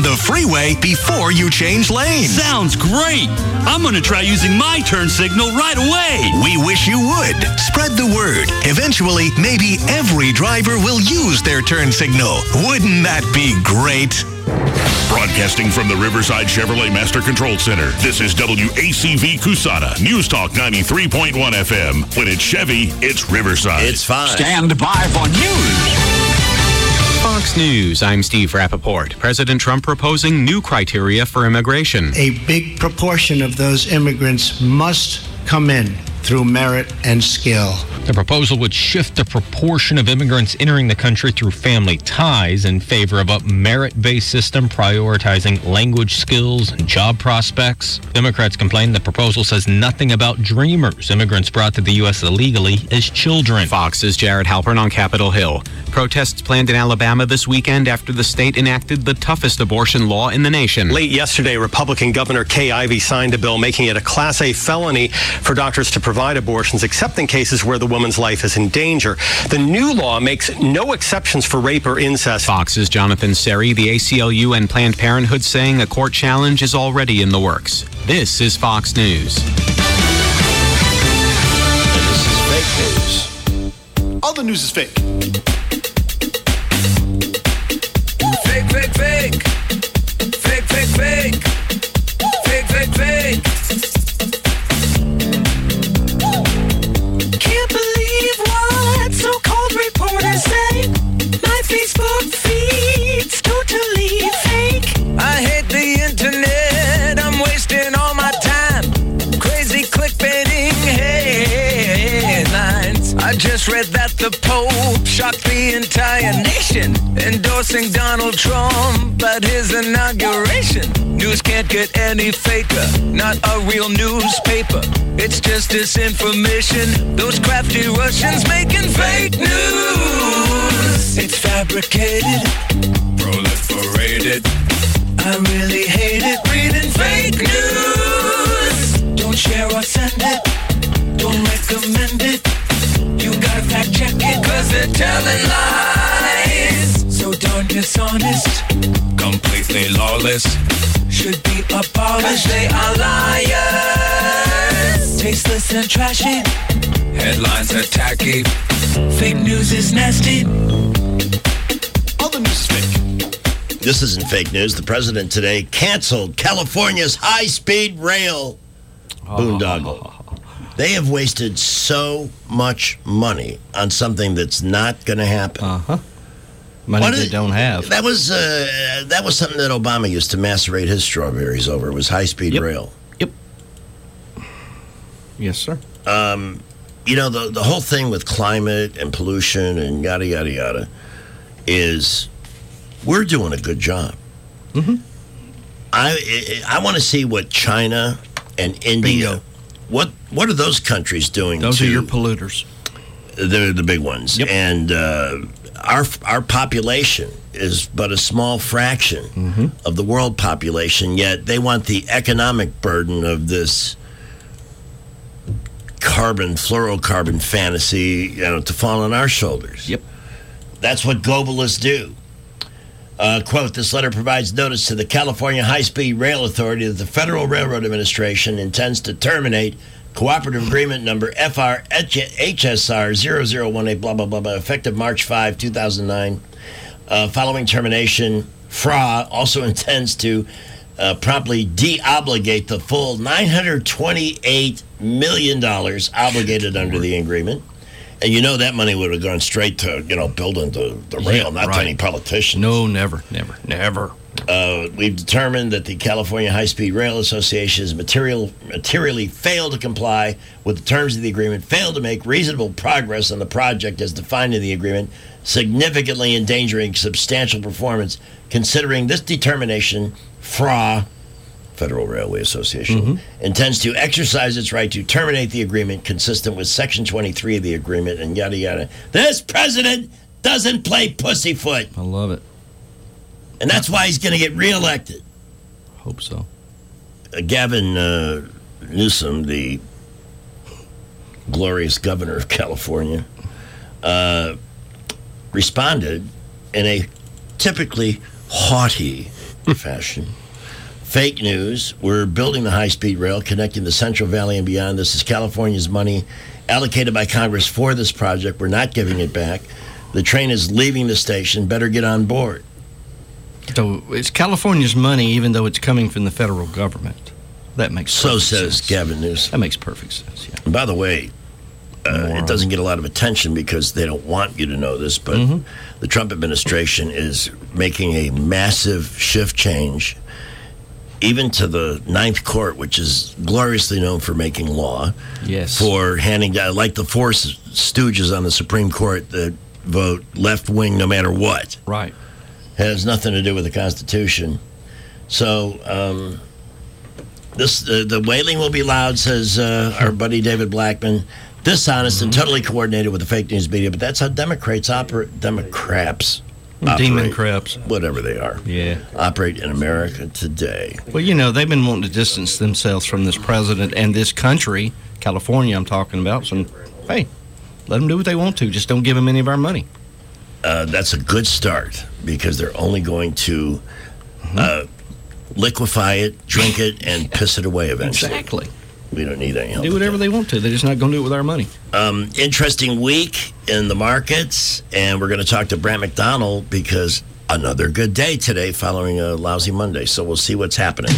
on the freeway before you change lanes. Sounds great. I'm going to try using my turn signal right away. We wish you would. Spread the word. Eventually, maybe every driver will use their turn signal. Wouldn't that be great? Broadcasting from the Riverside Chevrolet Master Control Center, this is WACV Cusana, News Talk 93.1 FM. When it's Chevy, it's Riverside. It's fine. Stand by for news. Fox News, I'm Steve Rappaport. President Trump proposing new criteria for immigration. A big proportion of those immigrants must come in through merit and skill. The proposal would shift the proportion of immigrants entering the country through family ties in favor of a merit-based system prioritizing language skills and job prospects. Democrats complain the proposal says nothing about dreamers, immigrants brought to the U.S. illegally as children. Fox's Jared Halpern on Capitol Hill. Protests planned in Alabama this weekend after the state enacted the toughest abortion law in the nation. Late yesterday, Republican Governor Kay Ivey signed a bill making it a Class A felony for doctors to provide abortions, except in cases where the woman's life is in danger. The new law makes no exceptions for rape or incest. Fox's Jonathan Seri, the ACLU and Planned Parenthood saying a court challenge is already in the works. This is Fox News. And this is fake news. All the news is fake. Fake, fake, fake. Fake, fake, fake. Fake, fake, fake. Can't believe what so-called reporters say. My Facebook feed's totally fake. I hate the internet. I'm wasting all my time. Crazy clickbaiting headlines. I just read that the Pope shocked the entire nation, endorsing Donald Trump at his inauguration. News can't get any faker, not a real newspaper. It's just disinformation. Those crafty Russians making fake news. It's fabricated, proliferated. I really hate it reading fake news. Don't share or send it. Don't recommend it. You gotta fact check it, 'cause they're telling lies. So darn dishonest, completely lawless. Should be abolished. They are liars. Tasteless and trashy. Headlines are tacky. Fake news is nasty. All the news is fake. This isn't fake news. The president today canceled California's high-speed rail boondoggle. They have wasted so much money on something that's not going to happen. Money they don't have. That was something that Obama used to macerate his strawberries over. It was high-speed rail. Yep. Yes, sir. You know, the whole thing with climate and pollution and yada, yada, yada is we're doing a good job. Mm-hmm. I want to see what China and India, what are those countries doing? Those are your polluters. They're the big ones. Yep. And our population is but a small fraction of the world population, yet they want the economic burden of this fluorocarbon fantasy, to fall on our shoulders. Yep. That's what globalists do. Quote, this letter provides notice to the California High-Speed Rail Authority that the Federal Railroad Administration intends to terminate Cooperative Agreement number FR-HSR 0018, blah, blah, blah, blah, effective March 5, 2009. Following termination, FRA also intends to promptly de-obligate the full $928 million obligated under the agreement. And that money would have gone straight to, building the rail, not to any politician. No, never. We've determined that the California High-Speed Rail Association has materially failed to comply with the terms of the agreement, failed to make reasonable progress on the project as defined in the agreement, significantly endangering substantial performance. Considering this determination, FRA, Federal Railway Association, intends to exercise its right to terminate the agreement consistent with Section 23 of the agreement and yada, yada. This president doesn't play pussyfoot. I love it. And that's why he's going to get reelected. Hope so. Gavin Newsom, the glorious governor of California, responded in a typically haughty fashion. Fake news. We're building the high-speed rail connecting the Central Valley and beyond. This is California's money allocated by Congress for this project. We're not giving it back. The train is leaving the station. Better get on board. So it's California's money, even though it's coming from the federal government. That makes perfect sense. So says Gavin Newsom. That makes perfect sense, yeah. And by the way, it doesn't get a lot of attention because they don't want you to know this, but the Trump administration is making a massive shift change, even to the Ninth Court, which is gloriously known for making law. Yes. For handing down, like the four stooges on the Supreme Court that vote left wing no matter what. Right. Has nothing to do with the Constitution. So the wailing will be loud, says our buddy David Blackman. Dishonest and totally coordinated with the fake news media, but that's how Democrats operate. Democrats. Demon crabs. Whatever they are. Yeah. Operate in America today. Well, you know, they've been wanting to distance themselves from this president and this country, California I'm talking about. So, hey, let them do what they want to. Just don't give them any of our money. That's a good start because they're only going to liquefy it, drink it, and piss it away eventually. Exactly. We don't need any help. Do whatever they want to. They're just not going to do it with our money. Interesting week in the markets, and we're going to talk to Brant McDonald because another good day today following a lousy Monday. So we'll see what's happening.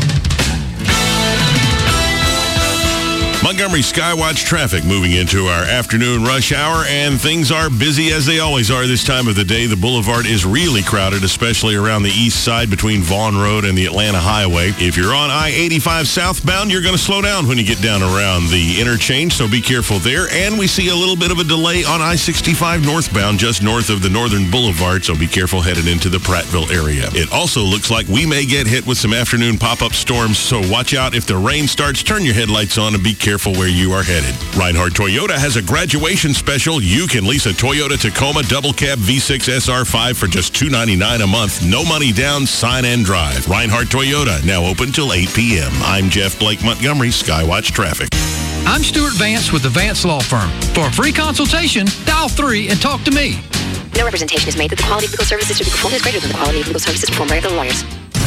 Montgomery Skywatch traffic moving into our afternoon rush hour, and things are busy as they always are this time of the day. The boulevard is really crowded, especially around the east side between Vaughn Road and the Atlanta Highway. If you're on I-85 southbound, you're going to slow down when you get down around the interchange, so be careful there. And we see a little bit of a delay on I-65 northbound, just north of the Northern Boulevard, so be careful headed into the Prattville area. It also looks like we may get hit with some afternoon pop-up storms, so watch out if the rain starts. Turn your headlights on and be careful where you are headed. Reinhardt Toyota has a graduation special. You can lease a Toyota Tacoma Double Cab V6 SR5 for just $299 a month. No money down, sign and drive. Reinhardt Toyota, now open till 8 p.m. I'm Jeff Blake Montgomery, Skywatch Traffic. I'm Stuart Vance with the Vance Law Firm. For a free consultation, dial 3 and talk to me. No representation is made that the quality of legal services to be performed is greater than the quality of legal services performed by other lawyers.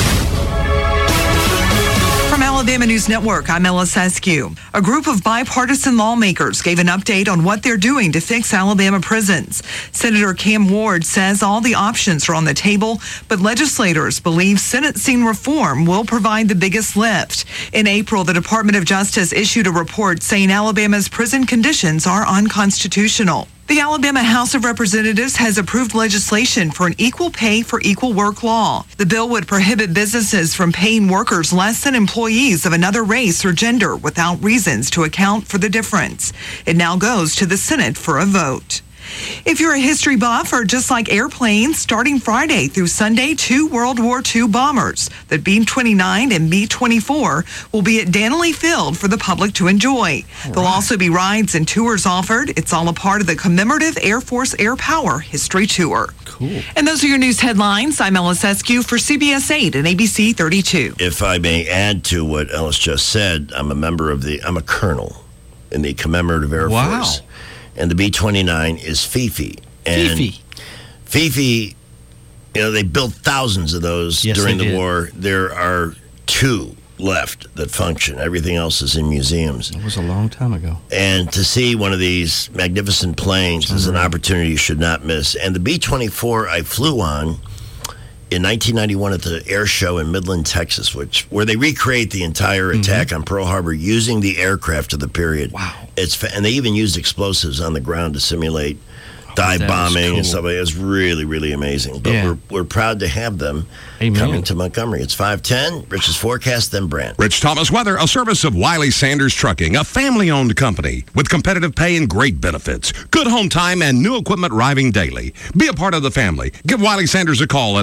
From Alabama News Network, I'm Ella Seskew. A group of bipartisan lawmakers gave an update on what they're doing to fix Alabama prisons. Senator Cam Ward says all the options are on the table, but legislators believe sentencing reform will provide the biggest lift. In April, the Department of Justice issued a report saying Alabama's prison conditions are unconstitutional. The Alabama House of Representatives has approved legislation for an equal pay for equal work law. The bill would prohibit businesses from paying workers less than employees of another race or gender without reasons to account for the difference. It now goes to the Senate for a vote. If you're a history buff or just like airplanes, starting Friday through Sunday, 2 World War II bombers, the B-29 and B-24, will be at Dannelly Field for the public to enjoy. There'll also be rides and tours offered. It's all a part of the commemorative Air Force Air Power History Tour. Cool. And those are your news headlines. I'm Ellis Eskew for CBS 8 and ABC 32. If I may add to what Ellis just said, I'm a colonel in the commemorative Air Force. And the B-29 is Fifi. And Fifi, you know, they built thousands of those during the war. There are 2 left that function. Everything else is in museums. It was a long time ago. And to see one of these magnificent planes is an opportunity you should not miss. And the B-24 I flew on in 1991 at the air show in Midland, Texas, where they recreate the entire attack on Pearl Harbor using the aircraft of the period. Wow. And they even used explosives on the ground to simulate dive bombing and stuff like that. It's really, really amazing. But we're proud to have them coming to Montgomery. It's 5:10. Rich's forecast, then Brant. Rich Thomas Weather, a service of Wiley Sanders Trucking, a family-owned company with competitive pay and great benefits. Good home time and new equipment arriving daily. Be a part of the family. Give Wiley Sanders a call at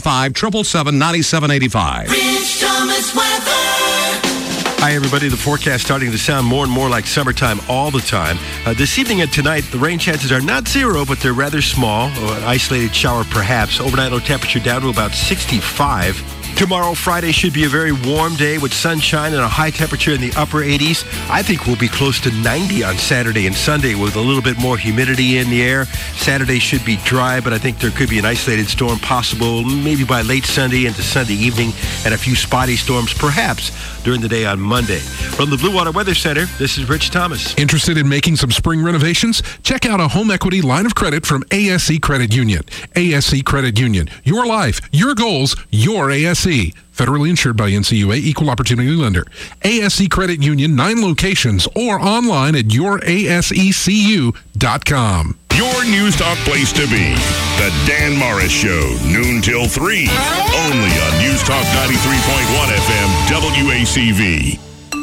855-777-9785. Rich Thomas Weather. Hi, everybody. The forecast starting to sound more and more like summertime all the time. This evening and tonight, the rain chances are not 0, but they're rather small. An isolated shower, perhaps. Overnight low temperature down to about 65. Tomorrow, Friday, should be a very warm day with sunshine and a high temperature in the upper 80s. I think we'll be close to 90 on Saturday and Sunday with a little bit more humidity in the air. Saturday should be dry, but I think there could be an isolated storm possible maybe by late Sunday into Sunday evening, and a few spotty storms perhaps during the day on Monday. From the Blue Water Weather Center, this is Rich Thomas. Interested in making some spring renovations? Check out a home equity line of credit from ASE Credit Union. ASE Credit Union. Your life, your goals, your ASE. Federally insured by NCUA, Equal Opportunity Lender. ASE Credit Union, 9 locations, or online at yourasecu.com. Your News Talk place to be. The Dan Morris Show, noon till 3. Only on News Talk 93.1 FM, WACV.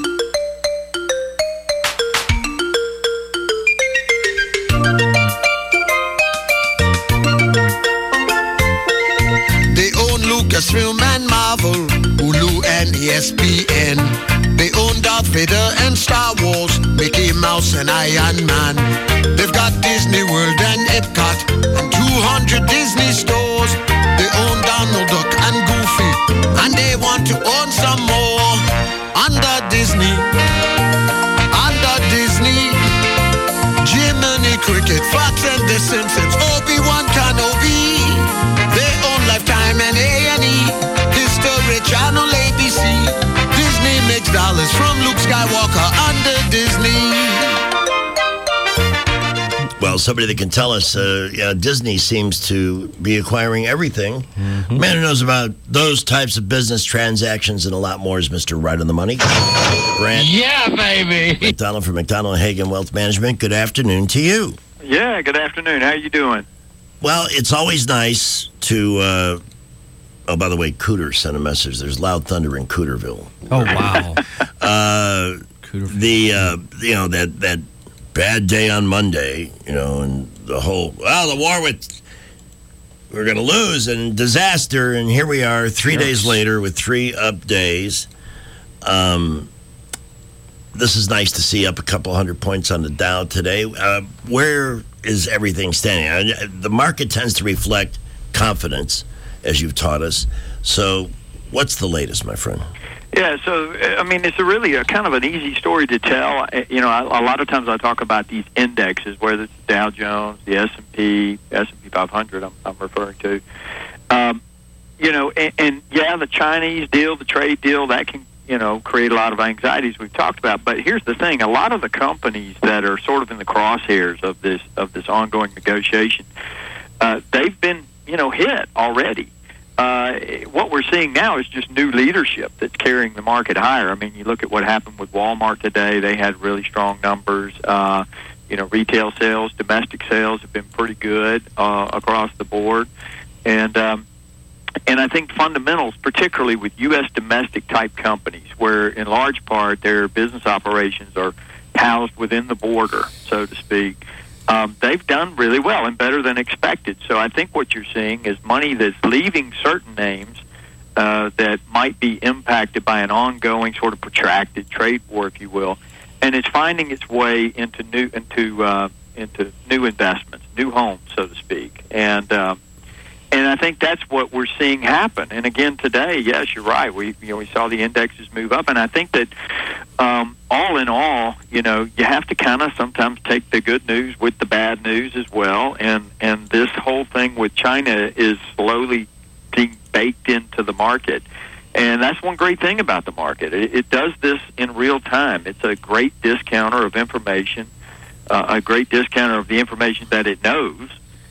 They own Lucasfilm and Marvel, Hulu and ESPN. They own Darth Vader and Star Wars, Mickey Mouse and Iron Man. They've got Disney World and Epcot and 200 Disney stores. They own Donald Duck and Goofy, and they want to own some more. Under Disney, Jiminy Cricket, Fox and The Simpsons, Obi-Wan Kenobi. They own Lifetime and A&E, History Channel, ABC. Disney makes dollars from Luke Skywalker under Disney. Well, somebody that can tell us, Disney seems to be acquiring everything. Mm-hmm. Man who knows about those types of business transactions and a lot more is Mr. Right on the Money. Grant. Yeah, baby. McDonald from McDonald Hagen Wealth Management. Good afternoon to you. Yeah, good afternoon. How you doing? Well, it's always nice to... oh, by the way, Cooter sent a message. There's loud thunder in Cooterville. Oh, wow. That bad day on Monday, and the whole, the war we're going to lose and disaster, and here we are 3 days later with 3 up days. This is nice to see up a couple 100 points on the Dow today. Where is everything standing? The market tends to reflect confidence, as you've taught us. So what's the latest, my friend? Yeah, so, it's really a kind of an easy story to tell. A lot of times I talk about these indexes, whether it's the Dow Jones, the S&P 500 I'm referring to. The Chinese deal, the trade deal, that can, create a lot of anxieties we've talked about. But here's the thing. A lot of the companies that are sort of in the crosshairs of this ongoing negotiation, they've been, hit already. What we're seeing now is just new leadership that's carrying the market higher. You look at what happened with Walmart today. They had really strong numbers. Retail sales, domestic sales have been pretty good across the board. And I think fundamentals, particularly with U.S. domestic type companies, where in large part their business operations are housed within the border, so to speak, they've done really well and better than expected. So I think what you're seeing is money that's leaving certain names that might be impacted by an ongoing sort of protracted trade war, if you will, and it's finding its way into new investments, new homes, so to speak. And I think that's what we're seeing happen. And again, today, yes, you're right. We saw the indexes move up, and I think that all in all, you have to kind of sometimes take the good news with the bad news as well. And this whole thing with China is slowly being baked into the market. And that's one great thing about the market. It does this in real time. It's a great discounter of information, a great discounter of the information that it knows.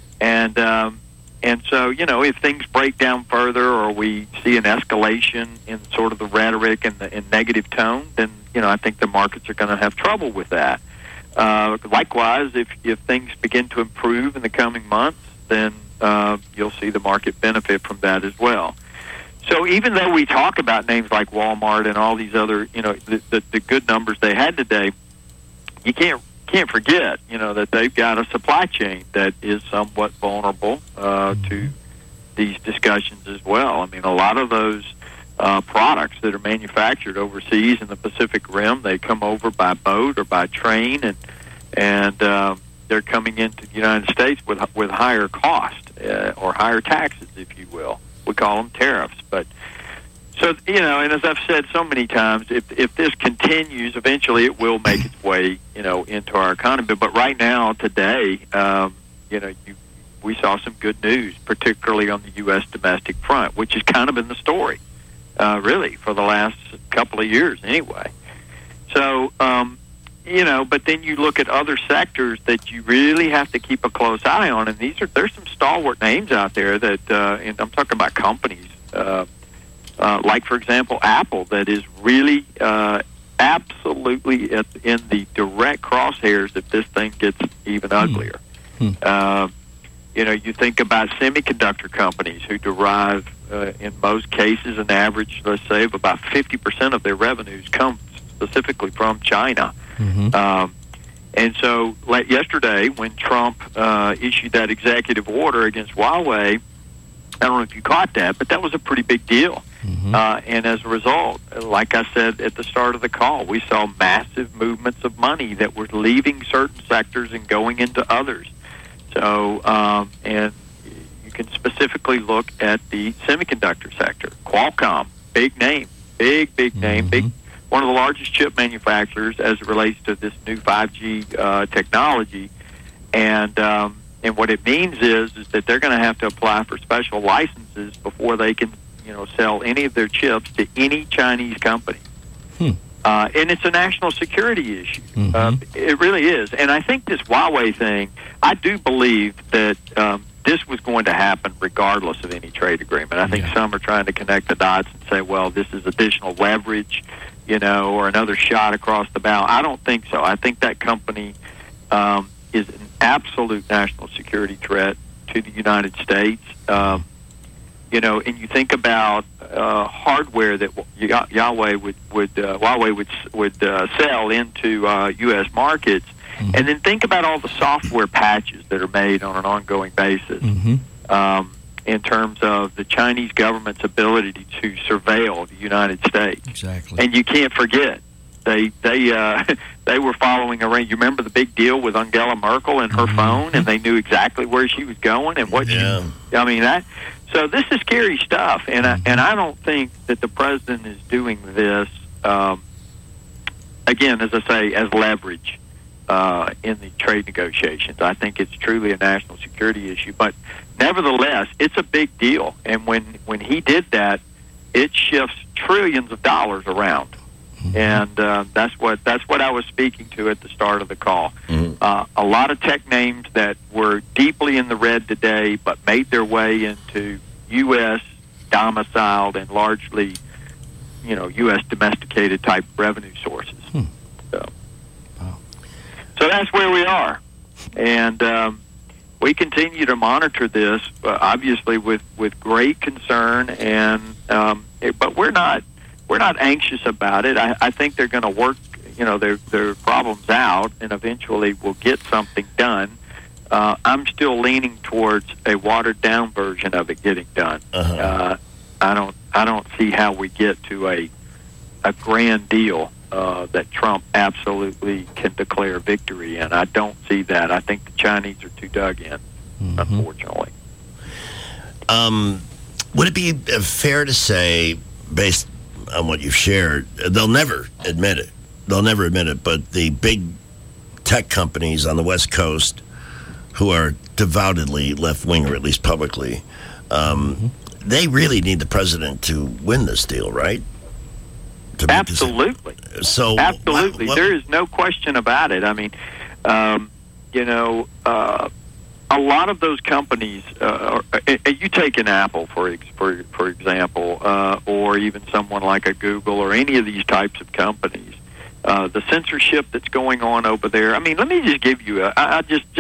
And so, if things break down further or we see an escalation in sort of the rhetoric and the negative tone, then, I think the markets are going to have trouble with that. Likewise, if things begin to improve in the coming months, then you'll see the market benefit from that as well. So even though we talk about names like Walmart and all these other, the good numbers they had today, you can't forget, that they've got a supply chain that is somewhat vulnerable to these discussions as well. A lot of those products that are manufactured overseas in the Pacific Rim, they come over by boat or by train, and they're coming into the United States with higher cost or higher taxes, if you will. We call them tariffs, but So, you know, and as I've said so many times, if this continues, eventually it will make its way, you know, into our economy. But right now, today, you know, we saw some good news, particularly on the U.S. domestic front, which has kind of been the story, really, for the last couple of years anyway. So, you know, but then you look at other sectors that you really have to keep a close eye on, and there's some stalwart names out there that, and I'm talking about companies, like, for example, Apple, that is really absolutely in the direct crosshairs if this thing gets even uglier. You know, you think about semiconductor companies who derive, in most cases, an average, let's say, of about 50% of their revenues come specifically from China. And so, like yesterday, when Trump issued that executive order against Huawei, I don't know if you caught that, but that was a pretty big deal. And as a result, like I said at the start of the call, we saw massive movements of money that were leaving certain sectors and going into others. So, and you can specifically look at the semiconductor sector. Qualcomm, big name, big name, one of the largest chip manufacturers as it relates to this new 5G technology. And what it means is that they're going to have to apply for special licenses before they can, you know, sell any of their chips to any Chinese company. And it's a national security issue. It really is. And I think this Huawei thing, I do believe that this was going to happen regardless of any trade agreement. I think some are trying to connect the dots and say, well, this is additional leverage, you know, or another shot across the bow. I don't think so. I think that company is an absolute national security threat to the United States. You know, and you think about hardware that Huawei would sell into U.S. markets, and then think about all the software patches that are made on an ongoing basis in terms of the Chinese government's ability to surveil the United States. Exactly. And you can't forget they were following around. You remember the big deal with Angela Merkel and her phone, and they knew exactly where she was going and what she. I mean that. So this is scary stuff, and I don't think that the president is doing this, again, as I say, as leverage in the trade negotiations. I think it's truly a national security issue. But nevertheless, it's a big deal. And when he did that, it shifts trillions of dollars around. And that's what I was speaking to at the start of the call. A lot of tech names that were deeply in the red today, but made their way into U.S. domiciled and largely, you know, U.S. domesticated type revenue sources. So that's where we are, and we continue to monitor this, obviously with great concern, and but we're not anxious about it. I think they're going to work, you know, their problems out, and eventually we'll get something done. I'm still leaning towards a watered down version of it getting done. I don't see how we get to a grand deal that Trump absolutely can declare victory in. I don't see that. I think the Chinese are too dug in, unfortunately. Would it be fair to say, based on what you've shared, they'll never admit it. But the big tech companies on the West Coast who are devoutedly left-wing, or at least publicly, they really need the president to win this deal, right? Absolutely. Absolutely. There is no question about it. I mean, you know, a lot of those companies, you take an Apple, for example, or even someone like a Google or any of these types of companies, the censorship that's going on over there. I mean, let me just give you I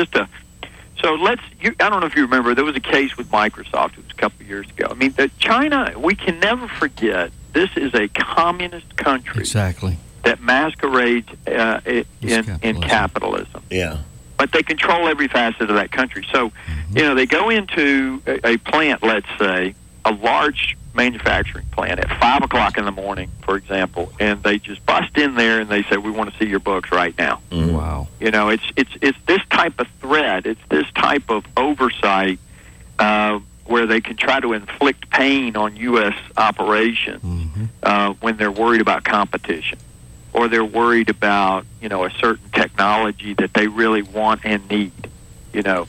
don't know if you remember, there was a case with Microsoft. It was a couple of years ago. I mean, China, we can never forget, this is a communist country. Exactly. That masquerades in capitalism. Yeah. But they control every facet of that country. So, you know, they go into a plant, let's say, a large manufacturing plant at 5 o'clock in the morning, for example, and they just bust in there and they say, we want to see your books right now. Wow. You know, it's this type of threat, it's this type of oversight, where they can try to inflict pain on U.S. operations when they're worried about competition, or they're worried about, you know, a certain technology that they really want and need, you know.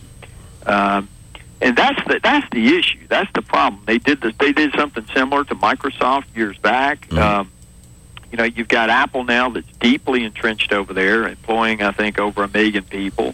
And that's the issue. That's the problem. They did something similar to Microsoft years back. You know, you've got Apple now that's deeply entrenched over there, employing, I think, over 1 million people.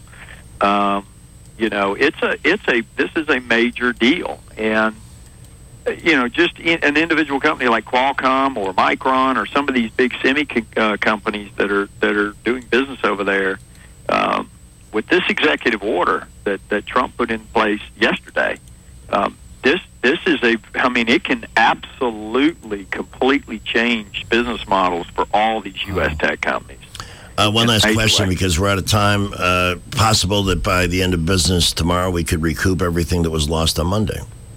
You know, this is a major deal, and you know, just an individual company like Qualcomm or Micron or some of these big semi companies that are doing business over there, with this executive order that Trump put in place yesterday, this is it can absolutely, completely change business models for all these U.S. tech companies. One last question, because we're out of time. Possible that by the end of business tomorrow we could recoup everything that was lost on Monday?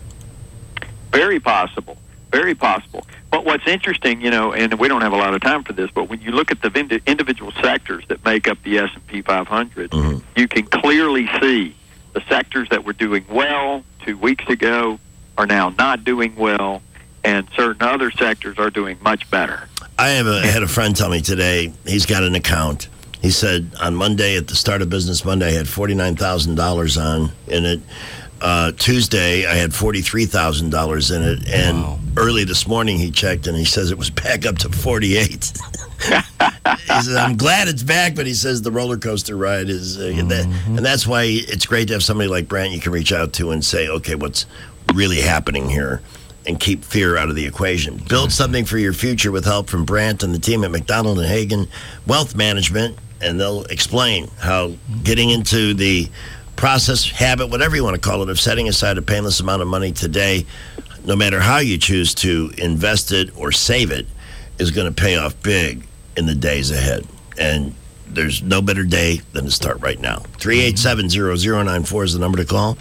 Very possible. Very possible. But what's interesting, you know, and we don't have a lot of time for this, but when you look at the individual sectors that make up the S&P 500, you can clearly see the sectors that were doing well 2 weeks ago are now not doing well, and certain other sectors are doing much better. I had a friend tell me today, he's got an account. He said on Monday, at the start of business Monday, I had $49,000 on in it. Tuesday, I had $43,000 in it. And early this morning, he checked, and he says it was back up to 48. He says, I'm glad it's back, but he says the roller coaster ride is... and that's why it's great to have somebody like Brant you can reach out to and say, okay, what's really happening here? And keep fear out of the equation. Build something for your future with help from Brant and the team at McDonald and Hagen Wealth Management, and they'll explain how getting into the process, habit, whatever you want to call it, of setting aside a painless amount of money today, no matter how you choose to invest it or save it, is going to pay off big in the days ahead. And there's no better day than to start right now. 387-0094 is the number to call.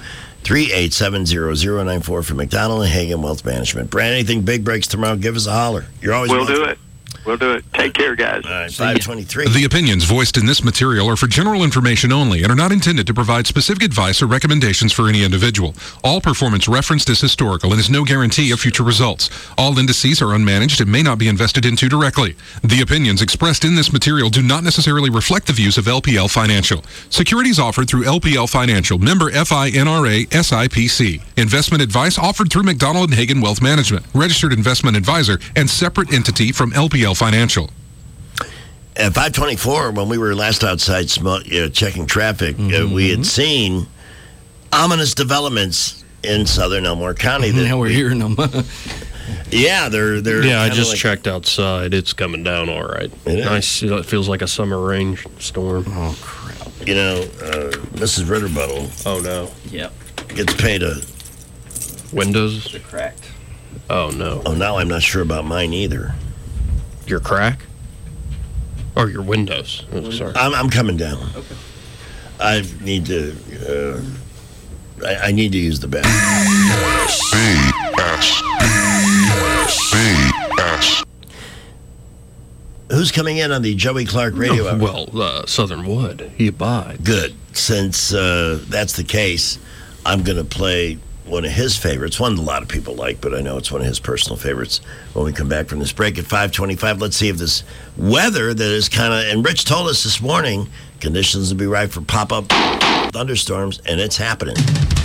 387-0094 for McDonald and Hagen Wealth Management. Brand, anything big breaks tomorrow, give us a holler. You're always We'll do it. We'll do it. Take care, guys. All right, 523. The opinions voiced in this material are for general information only and are not intended to provide specific advice or recommendations for any individual. All performance referenced is historical and is no guarantee of future results. All indices are unmanaged and may not be invested into directly. The opinions expressed in this material do not necessarily reflect the views of LPL Financial. Securities offered through LPL Financial, member FINRA SIPC. Investment advice offered through McDonald and Hagen Wealth Management, registered investment advisor and separate entity from LPL Financial. At 524, when we were last outside checking traffic, we had seen ominous developments in southern Elmore County. Now we're hearing them. Yeah, they're yeah, I just checked outside. It's coming down all right. Nice. It feels like a summer rain storm. Oh, crap. You know, Mrs. Ritterbuttle. Oh, no. Yep. Gets paid a... Windows? They're cracked. Oh, no. Oh, now I'm not sure about mine either. Your crack? Or your windows? Oh, sorry. I'm coming down. Okay. I need to... I need to use the bathroom. BS. Who's coming in on the Joey Clark radio hour? Well, Southern Wood. He abides. Good. Since that's the case, I'm going to play one of his favorites, one that a lot of people like, but I know it's one of his personal favorites when we come back from this break at 5:25. Let's see if this weather that is kind of, and Rich told us this morning, conditions will be right for pop-up thunderstorms, and it's happening.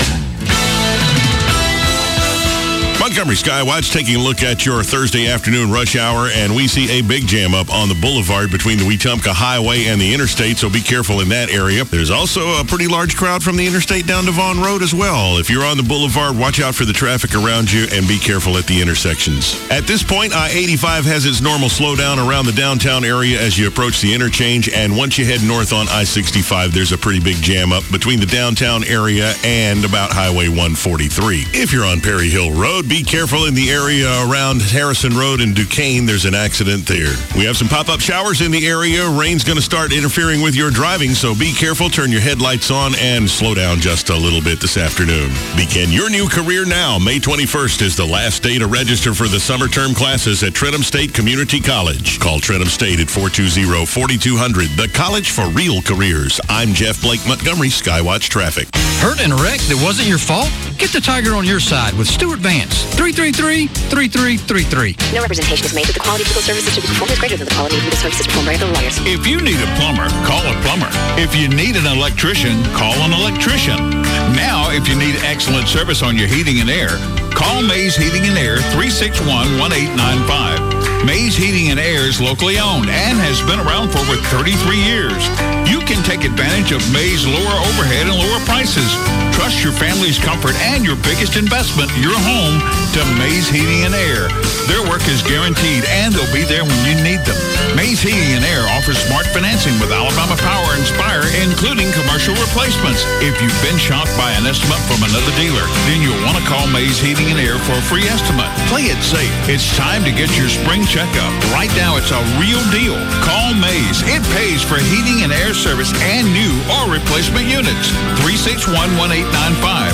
Montgomery Skywatch taking a look at your Thursday afternoon rush hour, and we see a big jam up on the boulevard between the Wetumpka Highway and the interstate, so be careful in that area. There's also a pretty large crowd from the interstate down to Vaughn Road as well. If you're on the boulevard, watch out for the traffic around you and be careful at the intersections. At this point, I-85 has its normal slowdown around the downtown area as you approach the interchange, and once you head north on I-65, there's a pretty big jam up between the downtown area and about Highway 143. If you're on Perry Hill Road, be careful in the area around Harrison Road and Duquesne. There's an accident there. We have some pop-up showers in the area. Rain's going to start interfering with your driving, so be careful. Turn your headlights on and slow down just a little bit this afternoon. Begin your new career now. May 21st is the last day to register for the summer term classes at Trenton State Community College. Call Trenton State at 420-4200. The College for Real Careers. I'm Jeff Blake Montgomery, Skywatch Traffic. Hurt in a wreck that wasn't your fault? Get the Tiger on your side with Stuart Vance. 333-3333. No representation is made that the quality of legal services to be performed is greater than the quality of legal services performed by other lawyers. If you need a plumber, call a plumber. If you need an electrician, call an electrician. Now, if you need excellent service on your heating and air, call Mays Heating and Air 361-1895. Mays Heating and Air is locally owned and has been around for over 33 years. You can take advantage of Mays' lower overhead and lower prices. Trust your family's comfort and your biggest investment, your home, to Mays Heating and Air. Their work is guaranteed and they'll be there when you need them. Mays Heating and Air offers smart financing with Alabama Power Inspire, including commercial replacements. If you've been shocked by an estimate from another dealer, then you'll want to call Mays Heating and Air for a free estimate. Play it safe. It's time to get your spring checkup. Right now, it's a real deal. Call Mays. It pays for heating and air service and new or replacement units. 361-1895.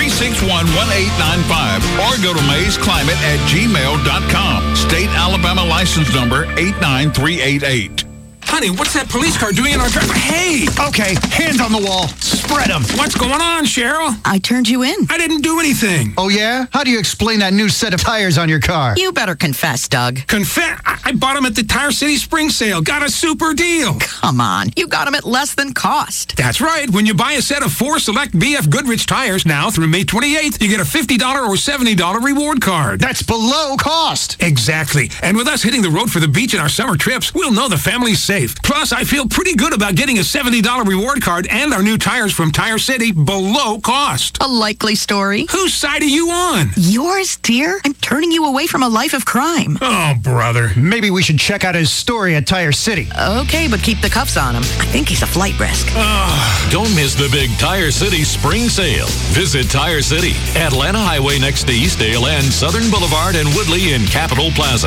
361-1895. Or go to maysclimate@gmail.com. State Alabama license number 89388. Honey, what's that police car doing in our driveway? Hey! Okay, hands on the wall. Spread them. What's going on, Cheryl? I turned you in. I didn't do anything. Oh, yeah? How do you explain that new set of tires on your car? You better confess, Doug. Confess? I bought them at the Tire City Spring Sale. Got a super deal. Come on. You got them at less than cost. That's right. When you buy a set of 4 select BF Goodrich tires now through May 28th, you get a $50 or $70 reward card. That's below cost. Exactly. And with us hitting the road for the beach in our summer trips, we'll know the family's safe. Plus, I feel pretty good about getting a $70 reward card and our new tires from Tire City below cost. A likely story. Whose side are you on? Yours, dear. I'm turning you away from a life of crime. Oh, brother. Maybe we should check out his story at Tire City. Okay, but keep the cuffs on him. I think he's a flight risk. Don't miss the big Tire City Spring Sale. Visit Tire City, Atlanta Highway next to Eastdale and Southern Boulevard and Woodley in Capitol Plaza.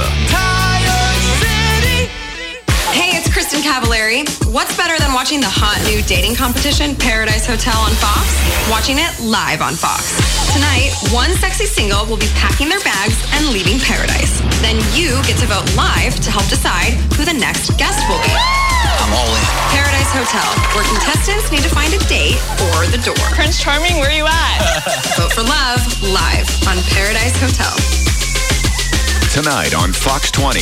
Hey, it's Kristen Cavallari. What's better than watching the hot new dating competition, Paradise Hotel on Fox? Watching it live on Fox. Tonight, one sexy single will be packing their bags and leaving Paradise. Then you get to vote live to help decide who the next guest will be. I'm all in. Paradise Hotel, where contestants need to find a date or the door. Prince Charming, where you at? Vote for love live on Paradise Hotel. Tonight on Fox 20.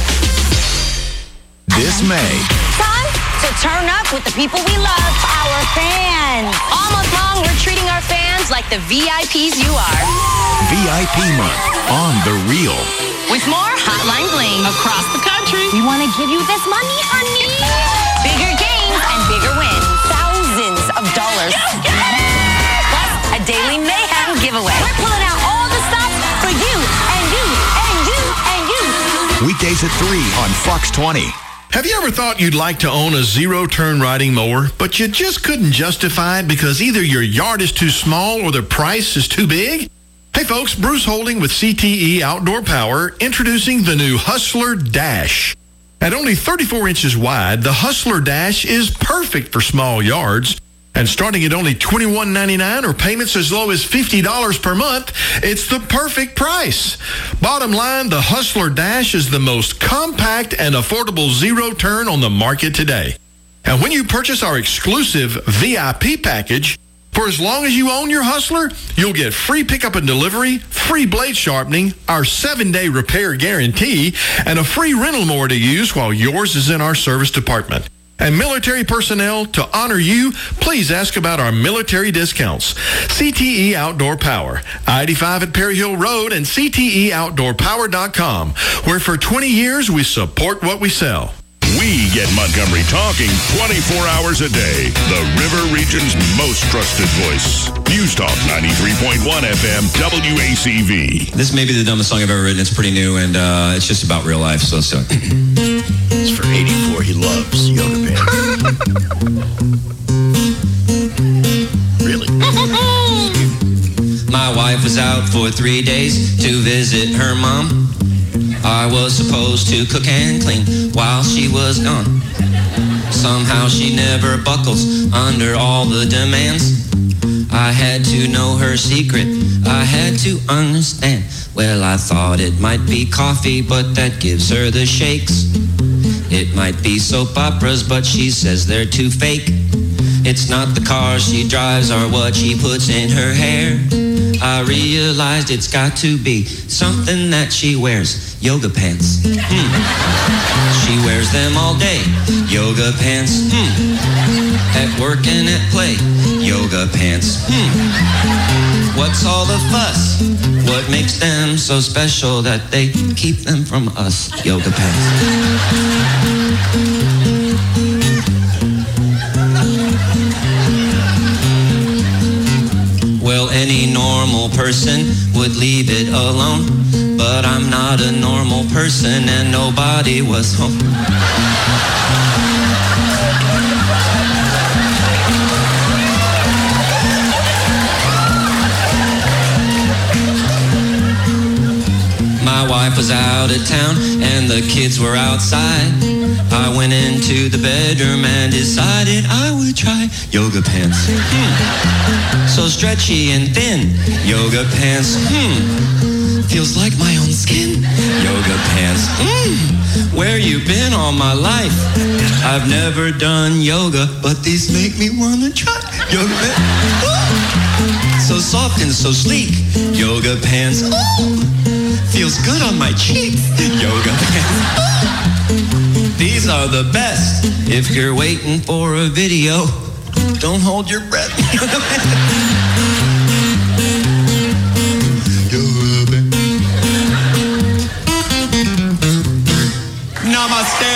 This May. Time to turn up with the people we love, our fans. All month long, we're treating our fans like the VIPs you are. VIP month on The Real. With more Hotline Bling across the country. We want to give you this money, honey. Bigger games and bigger wins. Thousands of dollars. Plus, a daily mayhem giveaway. We're pulling out all the stops for you and you and you and you. Weekdays at 3 on Fox 20. Have you ever thought you'd like to own a zero-turn riding mower, but you just couldn't justify it because either your yard is too small or the price is too big? Hey folks, Bruce Holding with CTE Outdoor Power introducing the new Hustler Dash. At only 34 inches wide, the Hustler Dash is perfect for small yards. And starting at only $21.99 or payments as low as $50 per month, it's the perfect price. Bottom line, the Hustler Dash is the most compact and affordable zero-turn on the market today. And when you purchase our exclusive VIP package, for as long as you own your Hustler, you'll get free pickup and delivery, free blade sharpening, our 7-day repair guarantee, and a free rental mower to use while yours is in our service department. And military personnel, to honor you, please ask about our military discounts. CTE Outdoor Power, I-85 at Perry Hill Road and CTEOutdoorPower.com, where for 20 years we support what we sell. We get Montgomery talking 24 hours a day. The River Region's most trusted voice. News Talk 93.1 FM WACV. This may be the dumbest song I've ever written. It's pretty new, and it's just about real life, so let's do it. It's for 84. He loves Yoga Band. Really? My wife was out for 3 days to visit her mom. I was supposed to cook and clean while she was gone. Somehow she never buckles under all the demands. I had to know her secret. I had to understand. Well, I thought it might be coffee, but that gives her the shakes. It might be soap operas, but she says they're too fake. It's not the cars she drives or what she puts in her hair. I realized it's got to be something that she wears. Yoga pants. She wears them all day. Yoga pants. At work and at play. Yoga pants. What's all the fuss? What makes them so special that they keep them from us? Yoga pants. Well, any normal person would leave it alone, but I'm not a normal person and nobody was home. My wife was out of town and the kids were outside. I went into the bedroom and decided I would try yoga pants. So stretchy and thin. Yoga pants. Feels like my own skin. Yoga pants. Where you been all my life? I've never done yoga, but these make me want to try yoga pants. So soft and so sleek. Yoga pants. Feels good on my cheeks. Yoga pants. These are the best. If you're waiting for a video, don't hold your breath. Namaste.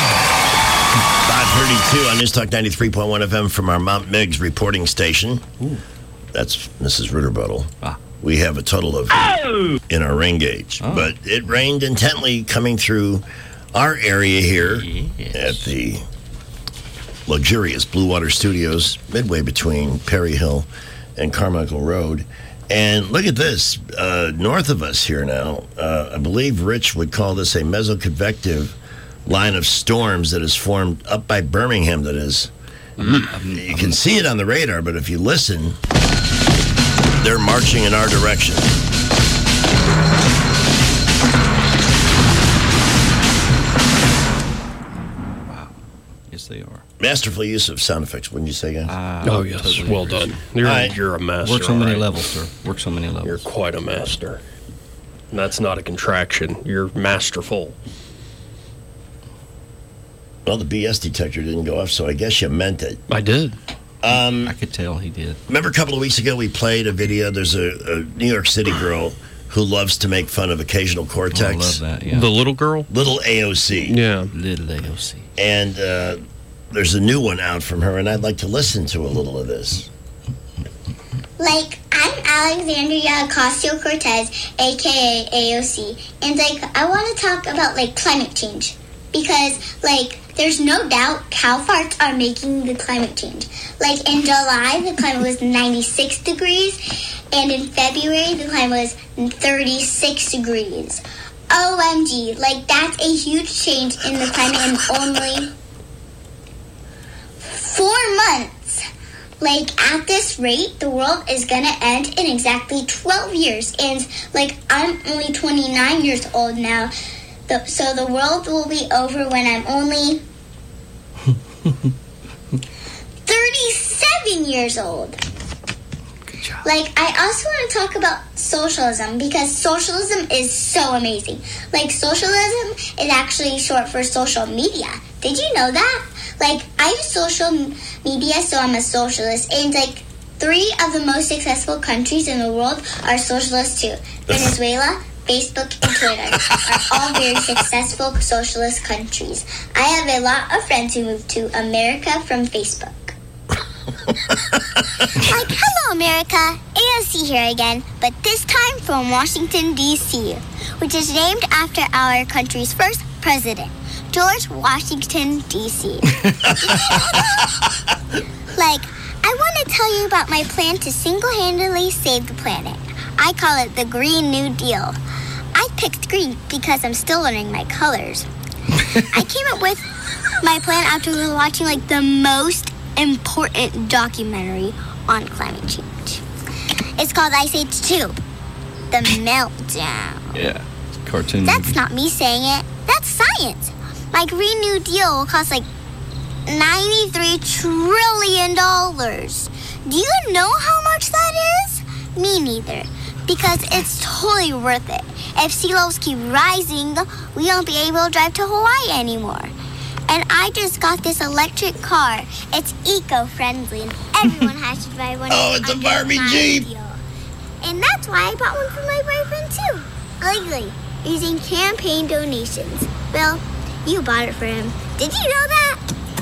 5:32 on News Talk 93.1 FM from our Mount Meigs reporting station. That's Mrs. Ritterbottle. We have a total of in our rain gauge, but it rained intently coming through our area here at the luxurious Blue Water Studios, midway between Perry Hill and Carmichael Road. And look at this, north of us here now, I believe Rich would call this a mesoconvective line of storms that is formed up by Birmingham, that is. You can see it on the radar, but if you listen, they're marching in our direction. Wow. Yes, they are. Masterful use of sound effects, wouldn't you say, guys? Oh, yes. Totally Well agree. done. You're a master. Works on many all right. levels, sir. Works on many levels. You're quite a master. And that's not a contraction. You're masterful. Well, the BS detector didn't go off, so I guess you meant it. I did. I could tell he did. Remember a couple of weeks ago we played a video? There's a New York City girl who loves to make fun of occasional cortex. I love that, yeah. The little girl? Little AOC. Yeah. Little AOC. And there's a new one out from her, and I'd like to listen to a little of this. Like, I'm Alexandria Ocasio-Cortez, a.k.a. AOC, and, like, I want to talk about, like, climate change. Because, like, there's no doubt cow farts are making the climate change. Like, in July, the climate was 96 degrees, and in February, the climate was 36 degrees. OMG, like, that's a huge change in the climate in only 4 months. Like, at this rate, the world is gonna end in exactly 12 years. And, like, I'm only 29 years old now. So the world will be over when I'm only 37 years old. Good job. Like, I also want to talk about socialism because socialism is so amazing. Like, socialism is actually short for social media. Did you know that? Like, I use social media, so I'm a socialist. And, like, 3 of the most successful countries in the world are socialist too. Venezuela, Facebook, and Twitter are all very successful socialist countries. I have a lot of friends who moved to America from Facebook. Like, hello, America. AOC here again, but this time from Washington, D.C., which is named after our country's first president, George Washington, D.C. Like, I want to tell you about my plan to single-handedly save the planet. I call it the Green New Deal. I picked green because I'm still learning my colors. I came up with my plan after watching, like, the most important documentary on climate change. It's called Ice Age 2, The Meltdown. Yeah, it's a cartoon. That's not me saying it. That's science. My Green New Deal will cost, like, $93 trillion. Do you know how much that is? Me neither. Because it's totally worth it. If sea levels keep rising, we won't be able to drive to Hawaii anymore. And I just got this electric car. It's eco-friendly, and everyone has to drive one. Oh, it's a Barbie Jeep. Deal. And that's why I bought one for my boyfriend, too. Legally, using campaign donations. Well, you bought it for him. Did you know that?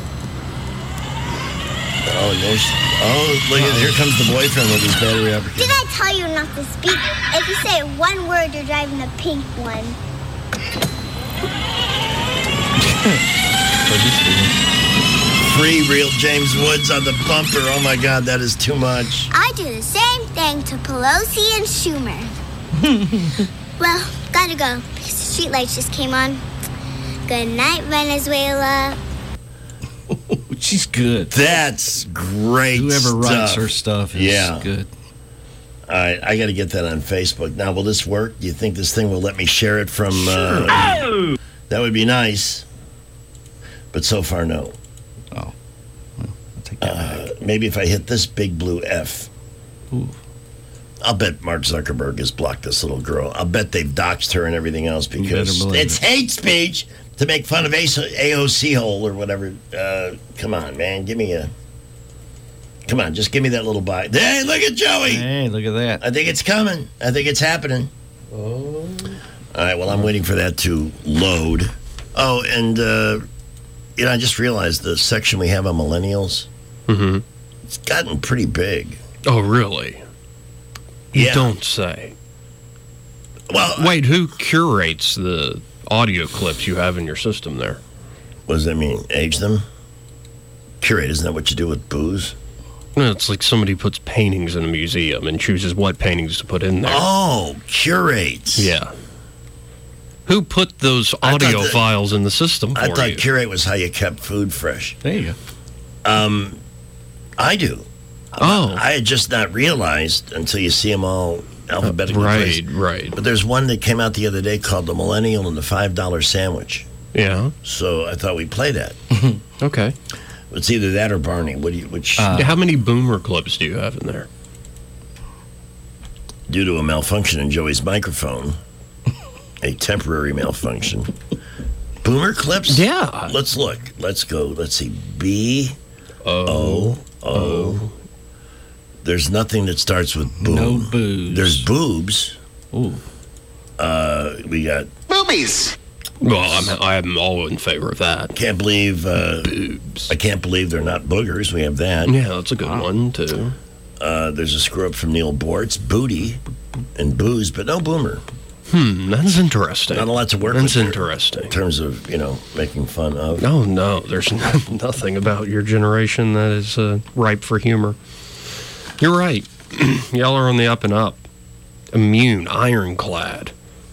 Look at here comes the boyfriend with his battery opportunity. Did I tell you not to speak? If you say one word, you're driving the pink one. Free real James Woods on the bumper. Oh my God, that is too much. I do the same thing to Pelosi and Schumer. Well, gotta go because the streetlights just came on. Good night, Venezuela. She's good. That's great. Whoever writes stuff. her stuff is good. All right, I got to get that on Facebook. Now, will this work? Do you think this thing will let me share it from... Sure. That would be nice. But so far, no. Oh. Well, I'll take that back. Maybe if I hit this big blue F. Ooh. I'll bet Mark Zuckerberg has blocked this little girl. I'll bet they've doxed her and everything else because it's hate speech to make fun of AOC hole or whatever. Come on, man. Come on, just give me that little bite. Hey, look at Joey. Hey, look at that. I think it's coming. I think it's happening. Oh. All right, well, I'm waiting for that to load. Oh, and, I just realized the section we have on millennials, it's gotten pretty big. Oh, really? You don't say. Well, wait, who curates the audio clips you have in your system there? What does that mean? Age them? Curate, isn't that what you do with booze? No, it's like somebody puts paintings in a museum and chooses what paintings to put in there. Oh, curates. Yeah. Who put those audio files in the system for you? I thought curate was how you kept food fresh. There you go. I do. Oh. I had just not realized until you see them all alphabetically placed. Right. But there's one that came out the other day called The Millennial and the $5 Sandwich. Yeah. So I thought we'd play that. Okay. It's either that or Barney. Which? How many boomer clips do you have in there? Due to a malfunction in Joey's microphone, a temporary malfunction. Boomer clips? Yeah. Let's look. Let's go. Let's see. B-O-O. There's nothing that starts with boom. No boobs. There's boobs. Ooh. We got boobies. Well, I'm all in favor of that. Can't believe boobs. I can't believe they're not boogers. We have that. Yeah, that's a good one too. There's a screw up from Neil Bortz, booty and booze, but no boomer. That's interesting. Not a lot to work with. That's interesting. In terms of, making fun of. No, there's nothing about your generation that is ripe for humor. You're right. Y'all are on the up and up. Immune, ironclad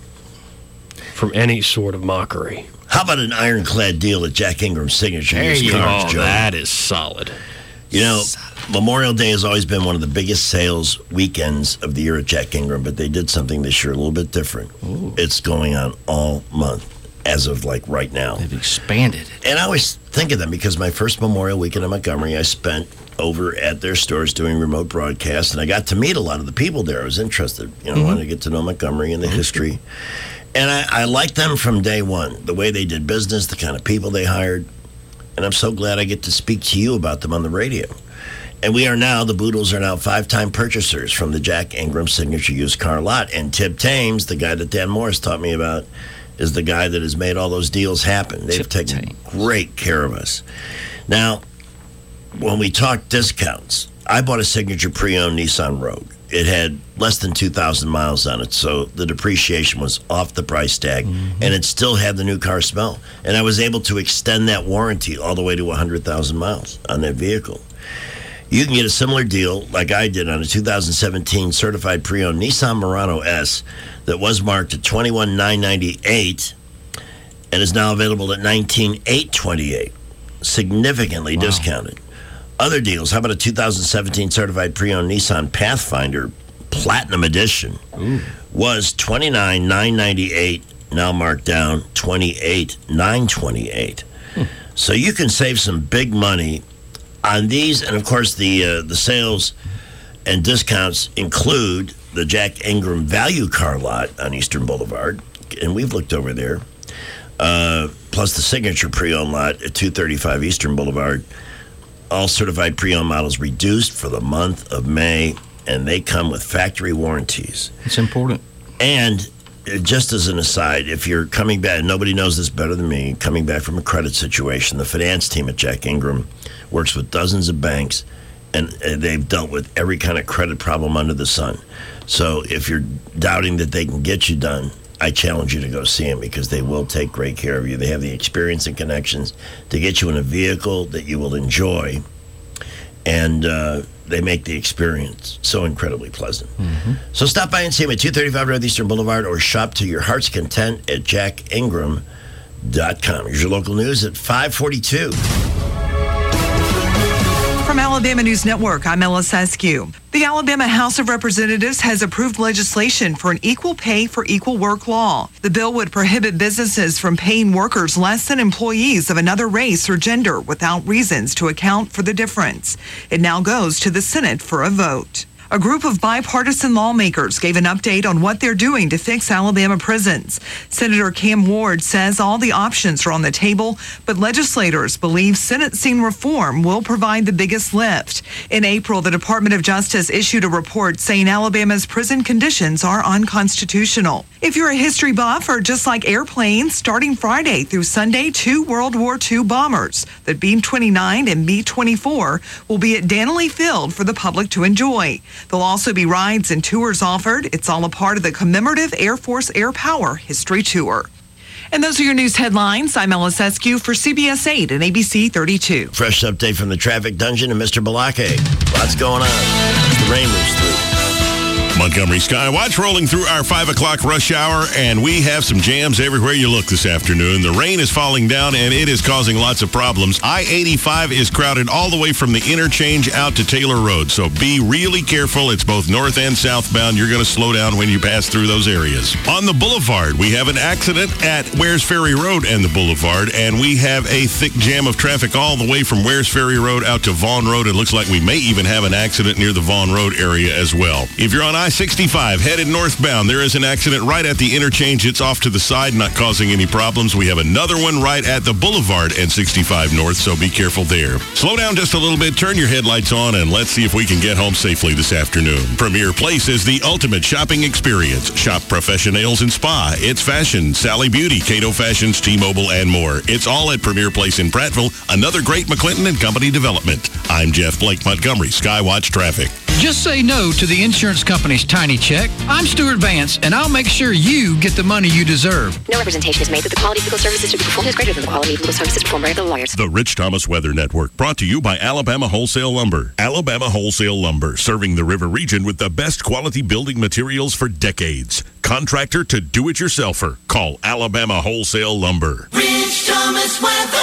from any sort of mockery. How about an ironclad deal at Jack Ingram's signature used cars, Joe? That is solid. Memorial Day has always been one of the biggest sales weekends of the year at Jack Ingram, but they did something this year a little bit different. Ooh. It's going on all month, as of right now. They've expanded it. And I always think of them because my first Memorial weekend in Montgomery, I spent over at their stores doing remote broadcasts, and I got to meet a lot of the people there. I was interested, wanted to get to know Montgomery and the history. And I liked them from day one, the way they did business, the kind of people they hired. And I'm so glad I get to speak to you about them on the radio. And the Boodles are now 5-time purchasers from the Jack Ingram Signature Used Car Lot. And Tip Thames, the guy that Dan Morris taught me about, is the guy that has made all those deals happen. They've taken great care of us. Now, when we talk discounts, I bought a Signature pre-owned Nissan Rogue. It had less than 2,000 miles on it, so the depreciation was off the price tag, and it still had the new car smell. And I was able to extend that warranty all the way to 100,000 miles on that vehicle. You can get a similar deal like I did on a 2017 certified pre-owned Nissan Murano S that was marked at $21,998 and is now available at $19,828, significantly discounted. Other deals, how about a 2017 certified pre-owned Nissan Pathfinder Platinum Edition was $29,998, now marked down $28,928. So you can save some big money on these, and of course the sales And discounts include the Jack Ingram Value Car Lot on Eastern Boulevard, and we've looked over there, plus the Signature Pre-Owned Lot at 235 Eastern Boulevard. All certified pre-owned models reduced for the month of May, and they come with factory warranties. It's important. And just as an aside, if you're coming back, nobody knows this better than me, coming back from a credit situation, the finance team at Jack Ingram works with dozens of banks, and they've dealt with every kind of credit problem under the sun. So if you're doubting that they can get you done, I challenge you to go see them because they will take great care of you. They have the experience and connections to get you in a vehicle that you will enjoy, and they make the experience so incredibly pleasant. Mm-hmm. So stop by and see them at 235 Northeastern Boulevard or shop to your heart's content at jackingram.com. Here's your local news at 542. From Alabama News Network, I'm Ella Seskew. The Alabama House of Representatives has approved legislation for an equal pay for equal work law. The bill would prohibit businesses from paying workers less than employees of another race or gender without reasons to account for the difference. It now goes to the Senate for a vote. A group of bipartisan lawmakers gave an update on what they're doing to fix Alabama prisons. Senator Cam Ward says all the options are on the table, but legislators believe sentencing reform will provide the biggest lift. In April, the Department of Justice issued a report saying Alabama's prison conditions are unconstitutional. If you're a history buff or just like airplanes, starting Friday through Sunday, 2 World War II bombers, the B-29 and B-24, will be at Dannelly Field for the public to enjoy. There'll also be rides and tours offered. It's all a part of the commemorative Air Force Air Power History Tour. And those are your news headlines. I'm Ella Seskew for CBS 8 and ABC 32. Fresh update from the traffic dungeon and Mr. Balake. Lots going on as the rain moves through. Montgomery Skywatch rolling through our 5 o'clock rush hour, and we have some jams everywhere you look this afternoon. The rain is falling down, and it is causing lots of problems. I-85 is crowded all the way from the interchange out to Taylor Road, so be really careful. It's both north and southbound. You're going to slow down when you pass through those areas. On the boulevard, we have an accident at Wares Ferry Road and the boulevard, and we have a thick jam of traffic all the way from Wares Ferry Road out to Vaughn Road. It looks like we may even have an accident near the Vaughn Road area as well. If you're on I-65 headed northbound, there is an accident right at the interchange. It's off to the side, not causing any problems. We have another one right at the boulevard and 65 north, so be careful there. Slow down just a little bit, turn your headlights on, and let's see if we can get home safely this afternoon. Premier Place is the ultimate shopping experience. Shop Professionals and Spa, It's Fashion, Sally Beauty, Cato Fashions, T-Mobile, and more. It's all at Premier Place in Prattville, another great McClinton and Company development. I'm Jeff Blake, Montgomery Skywatch Traffic. Just say no to the insurance company's tiny check. I'm Stuart Vance, and I'll make sure you get the money you deserve. No representation is made that the quality of legal services to be performed is greater than the quality of legal services performed by other lawyers. The Rich Thomas Weather Network, brought to you by Alabama Wholesale Lumber. Alabama Wholesale Lumber, serving the river region with the best quality building materials for decades. Contractor to do-it-yourselfer. Call Alabama Wholesale Lumber. Rich Thomas Weather.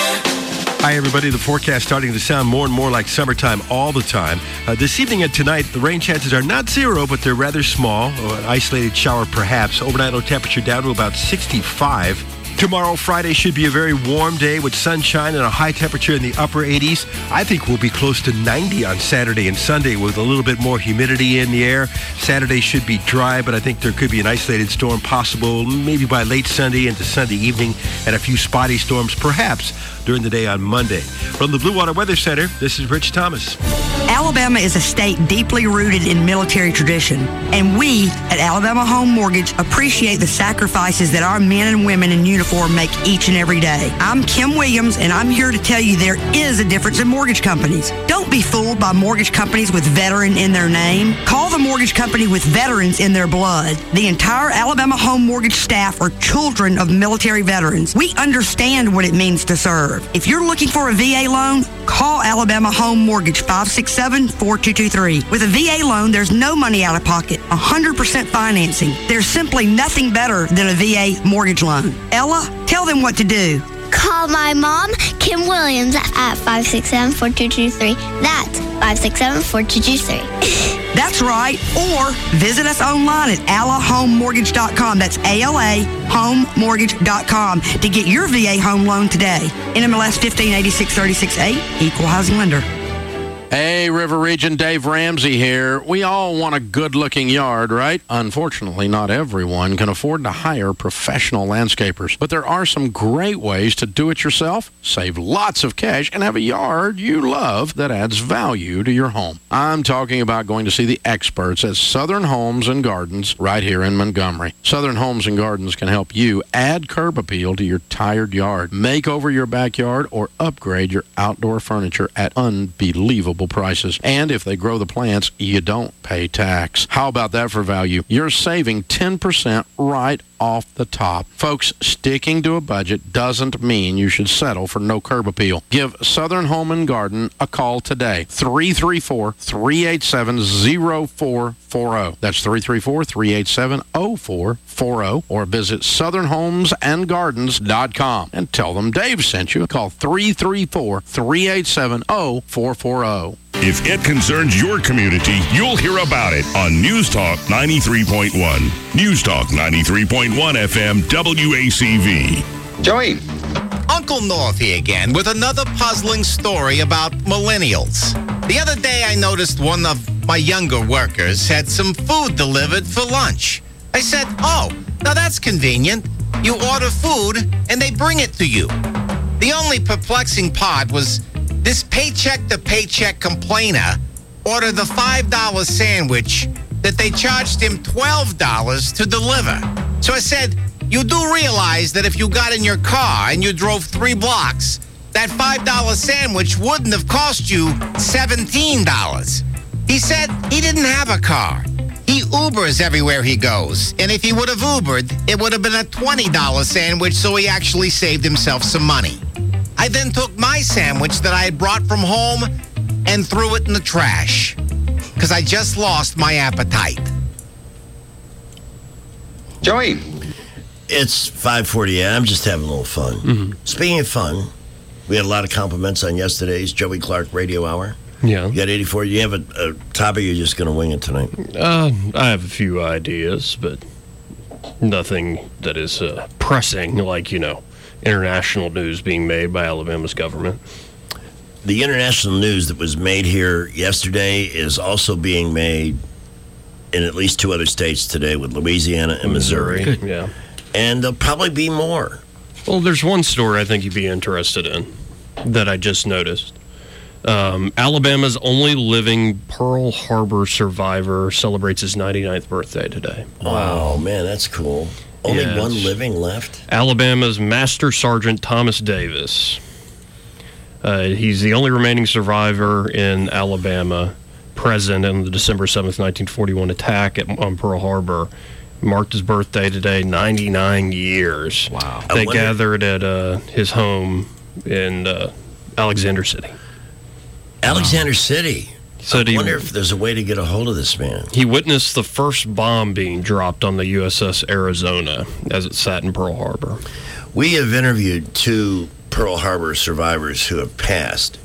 Hi, everybody. The forecast starting to sound more and more like summertime all the time. This evening and tonight, the rain chances are not zero, but they're rather small. An isolated shower, perhaps. Overnight low temperature down to about 65. Tomorrow, Friday, should be a very warm day with sunshine and a high temperature in the upper 80s. I think we'll be close to 90 on Saturday and Sunday with a little bit more humidity in the air. Saturday should be dry, but I think there could be an isolated storm possible maybe by late Sunday into Sunday evening, and a few spotty storms perhaps during the day on Monday. From the Blue Water Weather Center, this is Rich Thomas. Alabama is a state deeply rooted in military tradition, and we at Alabama Home Mortgage appreciate the sacrifices that our men and women in uniform make each and every day. I'm Kim Williams, and I'm here to tell you there is a difference in mortgage companies. Don't be fooled by mortgage companies with veteran in their name. Call the mortgage company with veterans in their blood. The entire Alabama Home Mortgage staff are children of military veterans. We understand what it means to serve. If you're looking for a VA loan, call Alabama Home Mortgage 567-4223. With a VA loan, there's no money out of pocket, 100% financing. There's simply nothing better than a VA mortgage loan. Ella, tell them what to do. Call my mom, Kim Williams, at 567-4223. That's 567-4223. That's right. Or visit us online at alahomemortgage.com. That's alahomemortgage.com to get your VA home loan today. NMLS 158636A, Equal Housing Lender. Hey, River Region, Dave Ramsey here. We all want a good-looking yard, right? Unfortunately, not everyone can afford to hire professional landscapers. But there are some great ways to do it yourself, save lots of cash, and have a yard you love that adds value to your home. I'm talking about going to see the experts at Southern Homes and Gardens right here in Montgomery. Southern Homes and Gardens can help you add curb appeal to your tired yard, make over your backyard, or upgrade your outdoor furniture at unbelievable prices. And if they grow the plants, you don't pay tax. How about that for value? You're saving 10% right off the top. Folks, sticking to a budget doesn't mean you should settle for no curb appeal. Give Southern Home and Garden a call today. 334-387-0440. That's 334-387-0440. Or visit southernhomesandgardens.com and tell them Dave sent you. Call 334-387-0440. If it concerns your community, you'll hear about it on News Talk 93.1. News Talk 93.1 FM WACV. Joey. Uncle North here again with another puzzling story about millennials. The other day I noticed one of my younger workers had some food delivered for lunch. I said, oh, now that's convenient. You order food and they bring it to you. The only perplexing part was this paycheck-to-paycheck complainer ordered the $5 sandwich that they charged him $12 to deliver. So I said, you do realize that if you got in your car and you drove 3 blocks, that $5 sandwich wouldn't have cost you $17. He said he didn't have a car. He Ubers everywhere he goes. And if he would have Ubered, it would have been a $20 sandwich, so he actually saved himself some money. I then took my sandwich that I had brought from home and threw it in the trash because I just lost my appetite. Joey. It's 5:48. I'm just having a little fun. Mm-hmm. Speaking of fun, we had a lot of compliments on yesterday's Joey Clark Radio Hour. Yeah. You got 84. You have a topic, you're just going to wing it tonight? I have a few ideas, but nothing that is pressing, like, international news being made by Alabama's government. The international news that was made here yesterday is also being made in at least 2 other states today with Louisiana and Missouri. Good. Yeah. And there'll probably be more. Well, there's one story I think you'd be interested in that I just noticed. Alabama's only living Pearl Harbor survivor celebrates his 99th birthday today. Wow, man, that's cool. Only one living left? Alabama's Master Sergeant Thomas Davis. He's the only remaining survivor in Alabama present in the December 7th, 1941 attack on Pearl Harbor. Marked his birthday today, 99 years. Wow. They gathered at his home in Alexander City. Alexander City? So I wonder if there's a way to get a hold of this man. He witnessed the first bomb being dropped on the USS Arizona as it sat in Pearl Harbor. We have interviewed 2 Pearl Harbor survivors who have passed,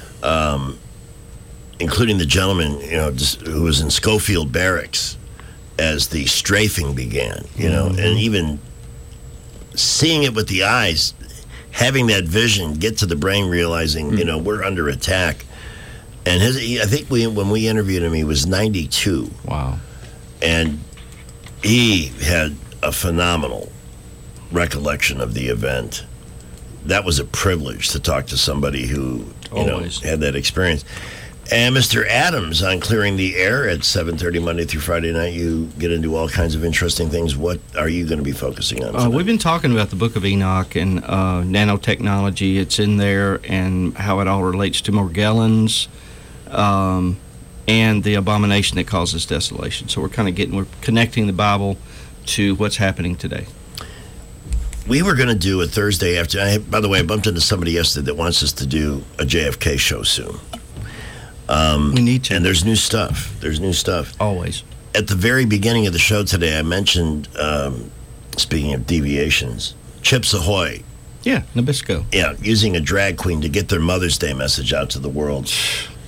including the gentleman who was in Schofield Barracks as the strafing began, and even seeing it with the eyes, having that vision, get to the brain, realizing, we're under attack. And I think when we interviewed him, he was 92. Wow. And he had a phenomenal recollection of the event. That was a privilege to talk to somebody who had that experience. And Mr. Adams, on Clearing the Air at 7:30 Monday through Friday night, you get into all kinds of interesting things. What are you going to be focusing on tonight? We've been talking about the Book of Enoch and nanotechnology. It's in there and how it all relates to Morgellons and the abomination that causes desolation. So we're connecting the Bible to what's happening today. We were going to do a Thursday after. By the way, I bumped into somebody yesterday that wants us to do a JFK show soon. We need to. And there's new stuff. Always. At the very beginning of the show today, I mentioned, speaking of deviations, Chips Ahoy. Yeah, Nabisco. Yeah, using a drag queen to get their Mother's Day message out to the world.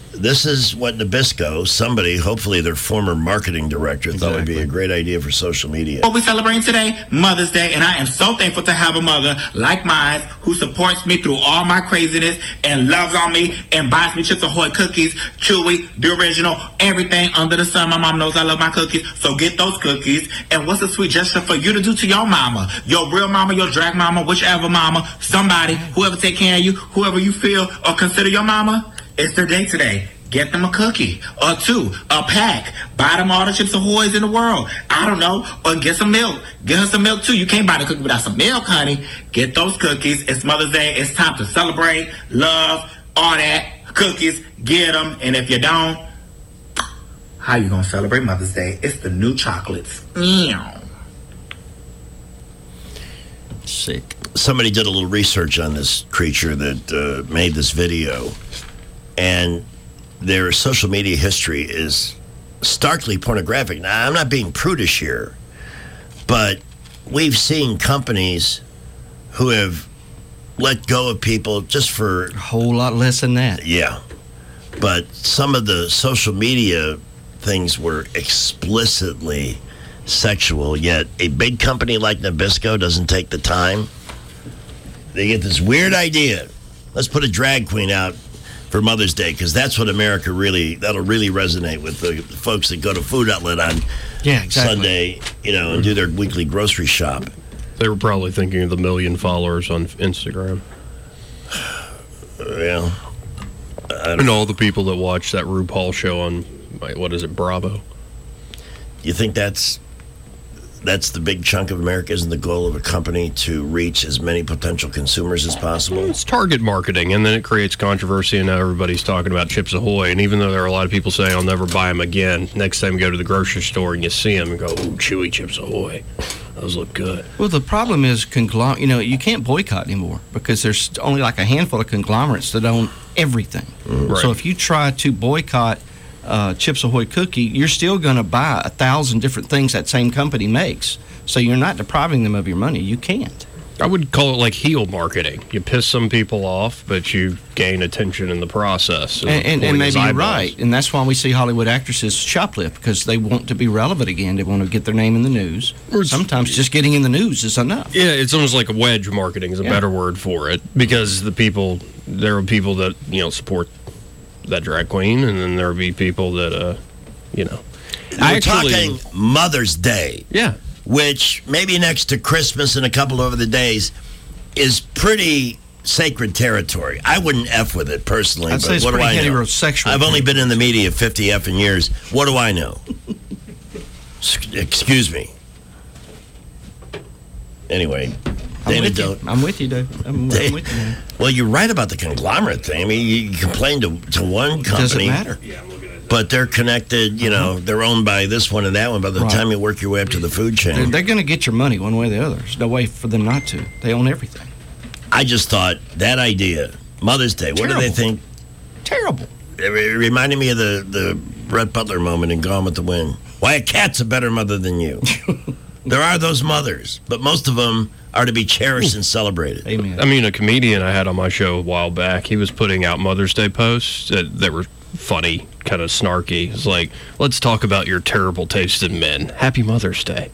this is what Nabisco, somebody, hopefully their former marketing director, thought would be a great idea for social media. What we celebrating today? Mother's Day, and I am so thankful to have a mother like mine who supports me through all my craziness and loves on me and buys me Chips Ahoy cookies, Chewy, the original, everything under the sun. My mom knows I love my cookies, so get those cookies. And what's a sweet gesture for you to do to your mama, your real mama, your drag mama, whichever mama, somebody, whoever take care of you, whoever you feel or consider your mama? It's their day today. Get them a cookie or two, a pack. Buy them all the Chips Ahoys in the world. I don't know. Or get some milk. Get her some milk too. You can't buy the cookie without some milk, honey. Get those cookies. It's Mother's Day. It's time to celebrate, love, all that. Cookies, get them. And if you don't, how you gonna celebrate Mother's Day? It's the new chocolates. Sick. Somebody did a little research on this creature that made this video, and their social media history is starkly pornographic. Now, I'm not being prudish here, but we've seen companies who have let go of people just for a whole lot less than that. Yeah. But some of the social media things were explicitly sexual, yet a big company like Nabisco doesn't take the time. They get this weird idea. Let's put a drag queen out for Mother's Day, because that's what America that'll really resonate with the folks that go to Food Outlet on Sunday, and do their weekly grocery shop. They were probably thinking of the 1 million followers on Instagram. Yeah. And all the people that watch that RuPaul show on, what is it, Bravo. You think that's the big chunk of America? Isn't the goal of a company to reach as many potential consumers as possible? It's target marketing, and then it creates controversy, and now everybody's talking about Chips Ahoy. And even though there are a lot of people saying, I'll never buy them again, next time you go to the grocery store and you see them and go, ooh, chewy Chips Ahoy. Those look good. Well, the problem is you can't boycott anymore because there's only like a handful of conglomerates that own everything. Right. So if you try to boycott Chips Ahoy cookie, you're still going to buy 1,000 different things that same company makes. So you're not depriving them of your money. You can't. I would call it like heel marketing. You piss some people off, but you gain attention in the process. And maybe you're right. And that's why we see Hollywood actresses shoplift, because they want to be relevant again. They want to get their name in the news. Sometimes just getting in the news is enough. Yeah, it's almost like a wedge marketing is a better word for it, because there are people that, support that drag queen, and then there'll be people that, We're talking Mother's Day. Yeah. Which, maybe next to Christmas and a couple of other days, is pretty sacred territory. I wouldn't F with it, personally. I'd say it's what do pretty I know? heterosexual. I've only been in the media 50 effing years. What do I know? Excuse me. Anyway. I'm with you, Dave. I'm with you, man. Well, you're right about the conglomerate thing. I mean, you complain to one company. Doesn't matter. But they're connected, they're owned by this one and that one. By the time you work your way up to the food chain. They're going to get your money one way or the other. There's no way for them not to. They own everything. I just thought that idea, Mother's Day, what do they think? Terrible. It reminded me of the Brett Butler moment in Gone with the Wind. Why, a cat's a better mother than you. There are those mothers, but most of them are to be cherished and celebrated. Amen. I mean, a comedian I had on my show a while back, he was putting out Mother's Day posts that were funny, kind of snarky. It's like, let's talk about your terrible taste in men. Happy Mother's Day.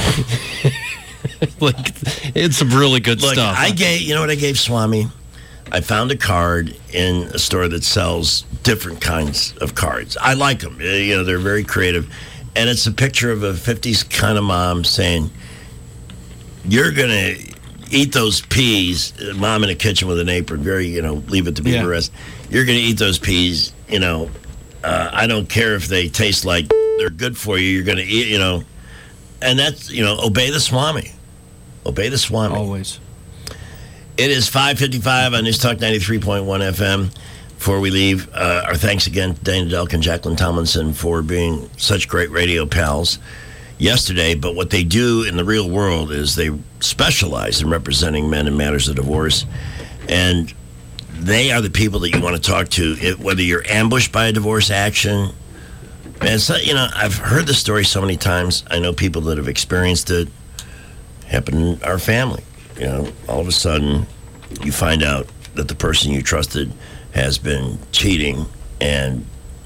It's some really good stuff. You know what I gave Swami? I found a card in a store that sells different kinds of cards. I like them. They're very creative. And it's a picture of a 50s kind of mom saying, you're going to eat those peas. Mom in the kitchen with an apron, very, leave it to be the rest. You're going to eat those peas, I don't care if they taste like they're good for you. You're going to eat, and that's, obey the Swami. Obey the Swami. Always. It is 5:55 on News Talk 93.1 FM. Before we leave, our thanks again to Dana Delk and Jacqueline Tomlinson for being such great radio pals yesterday. But what they do in the real world is they specialize in representing men in matters of divorce. And they are the people that you want to talk to, whether you're ambushed by a divorce action. Man, I've heard the story so many times. I know people that have experienced it. Happened in our family. All of a sudden, you find out that the person you trusted has been cheating And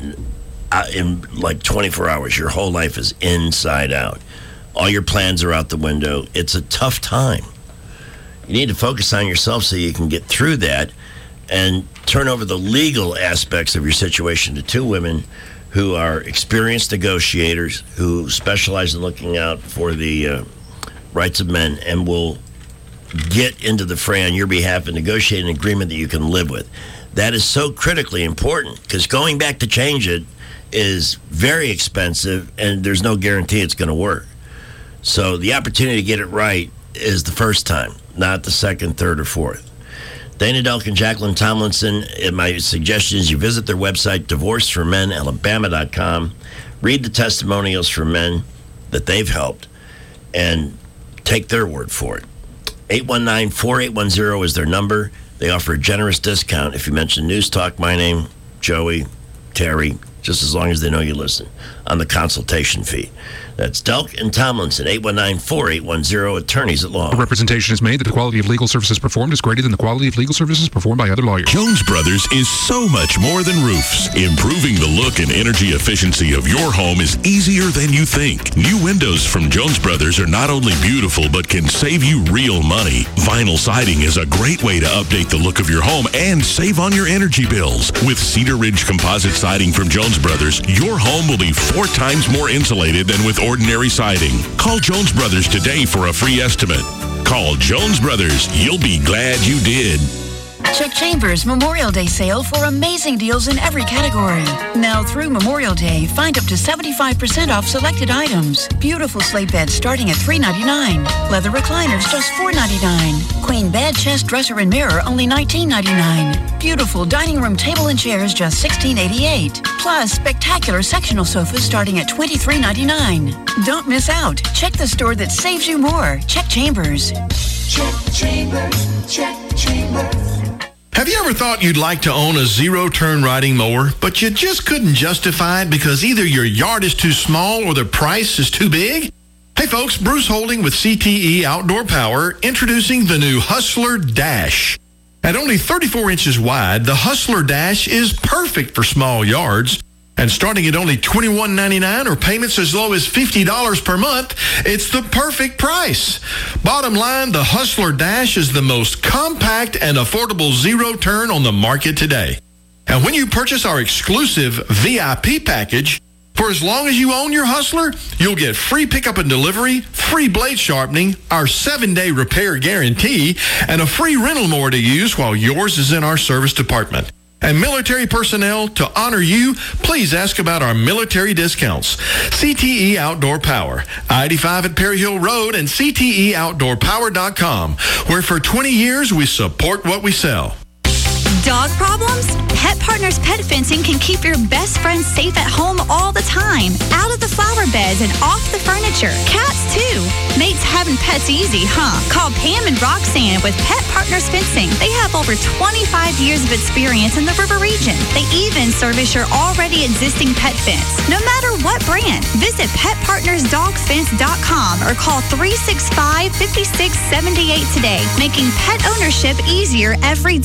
in like 24 hours, your whole life is inside out. All your plans are out the window. It's a tough time. You need to focus on yourself so you can get through that and turn over the legal aspects of your situation to two women who are experienced negotiators who specialize in looking out for the rights of men and will get into the fray on your behalf and negotiate an agreement that you can live with. That is so critically important because going back to change it is very expensive and there's no guarantee it's going to work. So the opportunity to get it right is the first time, not the second, third, or fourth. Dana Delk and Jacqueline Tomlinson, my suggestion is you visit their website, divorceformenalabama.com, read the testimonials from men that they've helped, and take their word for it. 819-4810 is their number. They offer a generous discount if you mention News Talk, my name, Joey, Terry, just as long as they know you listen, on the consultation fee. That's Delk and Tomlinson, 819-4810, attorneys at law. The representation is made that the quality of legal services performed is greater than the quality of legal services performed by other lawyers. Jones Brothers is so much more than roofs. Improving the look and energy efficiency of your home is easier than you think. New windows from Jones Brothers are not only beautiful, but can save you real money. Vinyl siding is a great way to update the look of your home and save on your energy bills. With Cedar Ridge composite siding from Jones Brothers, your home will be 4 times more insulated than with ordinary siding. Call Jones Brothers today for a free estimate. Call Jones Brothers. You'll be glad you did. Check Chambers Memorial Day sale for amazing deals in every category. Now through Memorial Day, find up to 75% off selected items. Beautiful slate beds starting at $3.99. Leather recliners just $4.99. Queen bed, chest, dresser, and mirror only $19.99. Beautiful dining room table and chairs just $16.88. Plus spectacular sectional sofas starting at $23.99. Don't miss out. Check the store that saves you more. Check Chambers. Check Chambers. Check Chambers. Have you ever thought you'd like to own a zero-turn riding mower, but you just couldn't justify it because either your yard is too small or the price is too big? Hey folks, Bruce Holding with CTE Outdoor Power introducing the new Hustler Dash. At only 34 inches wide, the Hustler Dash is perfect for small yards. And starting at only $21.99 or payments as low as $50 per month, it's the perfect price. Bottom line, the Hustler Dash is the most compact and affordable zero-turn on the market today. And when you purchase our exclusive VIP package, for as long as you own your Hustler, you'll get free pickup and delivery, free blade sharpening, our 7-day repair guarantee, and a free rental mower to use while yours is in our service department. And military personnel, to honor you, please ask about our military discounts. CTE Outdoor Power, I-85 at Perry Hill Road and CTEOutdoorPower.com, where for 20 years we support what we sell. Dog problems? Pet Partners Pet Fencing can keep your best friends safe at home all the time, out of the flower beds and off the furniture. Cats, too. Makes having pets easy, huh? Call Pam and Roxanne with Pet Partners Fencing. They have over 25 years of experience in the river region. They even service your already existing pet fence. No matter what brand, visit PetPartnersDogFence.com or call 365-5678 today, making pet ownership easier every day.